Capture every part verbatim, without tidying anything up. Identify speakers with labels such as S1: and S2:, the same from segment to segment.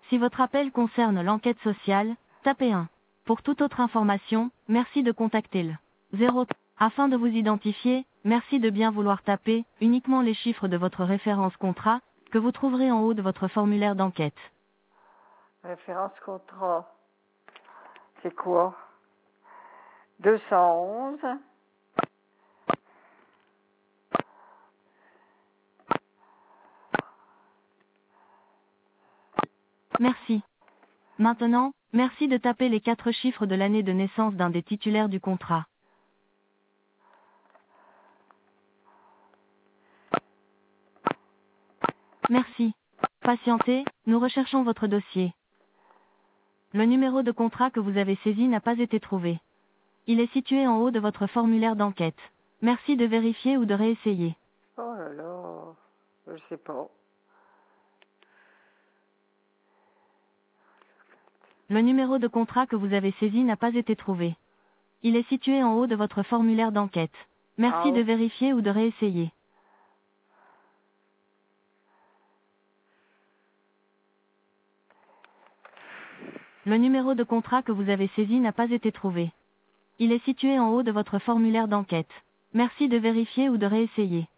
S1: Si votre appel concerne l'enquête sociale, tapez un. Pour toute autre information, merci de contacter le zéro. Afin de vous identifier, merci de bien vouloir taper uniquement les chiffres de votre référence contrat, que vous trouverez en haut de votre formulaire d'enquête.
S2: Référence contrat. C'est quoi? deux cent onze.
S1: Merci. Maintenant, merci de taper les quatre chiffres de l'année de naissance d'un des titulaires du contrat. Merci. Patientez, nous recherchons votre dossier. Le numéro de contrat que vous avez saisi n'a pas été trouvé. Il est situé en haut de votre formulaire d'enquête. Merci de vérifier ou de réessayer.
S2: Oh là là, je sais pas.
S1: Le numéro de contrat que vous avez saisi n'a pas été trouvé. Il est situé en haut de votre formulaire d'enquête. Merci
S2: Ah,
S1: de
S2: oh.
S1: vérifier ou de réessayer. Le numéro de contrat que vous avez saisi n'a pas été trouvé. Il est situé en haut de votre formulaire d'enquête. Merci de vérifier ou de réessayer.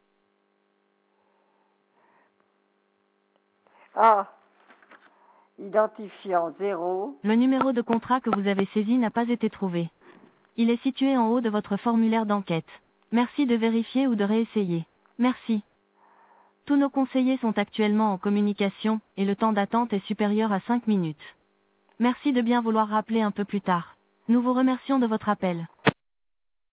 S2: Ah, identifiant zéro.
S1: Le numéro de contrat que vous avez saisi n'a pas été trouvé. Il est situé en haut de votre formulaire d'enquête. Merci de vérifier ou de réessayer. Merci. Tous nos conseillers sont actuellement en communication, et le temps d'attente est supérieur à cinq minutes. Merci de bien vouloir rappeler un peu plus tard. Nous vous remercions de votre appel.